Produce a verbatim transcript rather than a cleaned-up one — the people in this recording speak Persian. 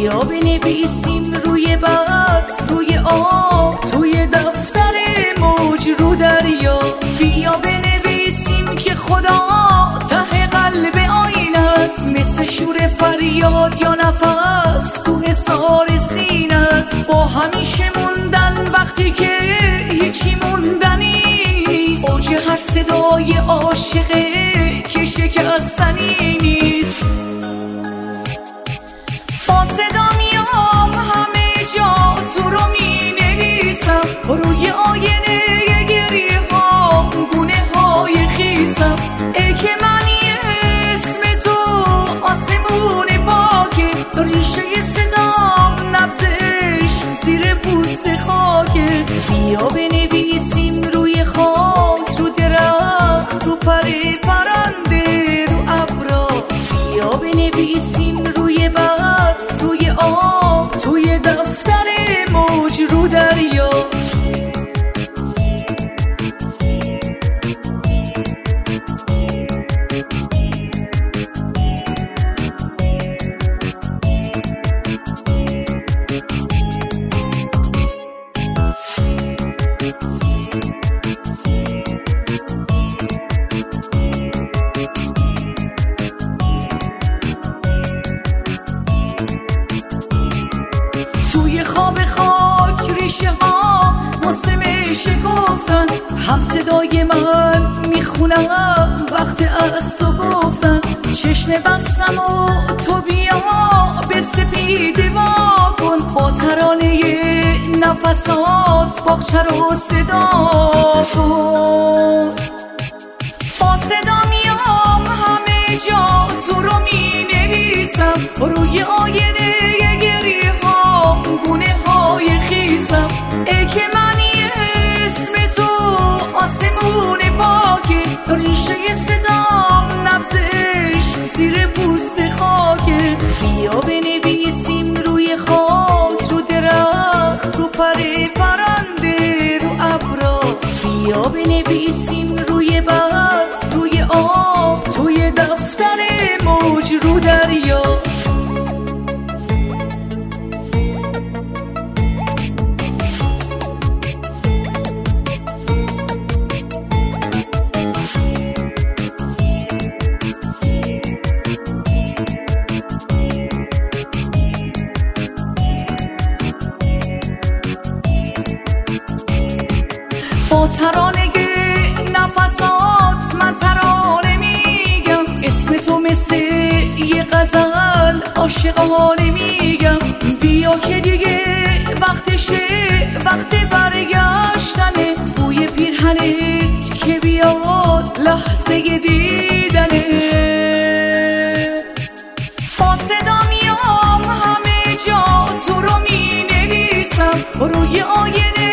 بیا بنویسیم روی برف، روی آب، توی دفتر موج رو دریا. بیا بنویسیم که خدا ته قلب آینه است، مثل شور فریاد یا نفس تو حصار سینه است. با همیشه موندن وقتی که هیچی موندنی نیست، اوج هر صدای عاشقه که شکستنی نیست. با صدا میام همه جا تو رو می نویسم، روی آینه گریه ها گونه های خیزم. ای که معنی اسم تو آسمون پاکه، ریشه صدام نبض عشق زیر پوست خاکه. بیا بنویسیم روی خاک، رو درخت، رو پره پرنده، رو ابرا. بیا بنویسیم روی برف، روی آب، توی دفتر موج رو دریا. توی خواب خاک ریشه ها موسم شکفتن، هم صدای من میخونم وقت از تو گفتن. چشم بستم و تو بیا به سپیده وا کن، با ترانه نفسات باغچه رو صدا کن. با صدا میام همه جا تو رو می نویسم، روی آینه گریه ها گونه های خیزم. ای که معنی اسم تو آسمون پاکه، ریشه صدام نبض عشق زیر پوست خاکه. بیا بنویسیم روی خاک، رو درخت، رو پره پرنده، رو ابرا. بیا بنویسیم روی برف، روی آب، توی دفتر موج رو دریا. با ترانه نفسات من ترانه میگم، اسم تو مثل یه غزل عاشقانه میگم. بیا که دیگه وقتشه، وقت برگشتنه، بوی پیرهنت که بیاد لحظه دیدنه. با صدا میام همه جا تو رو می نویسم، روی آینه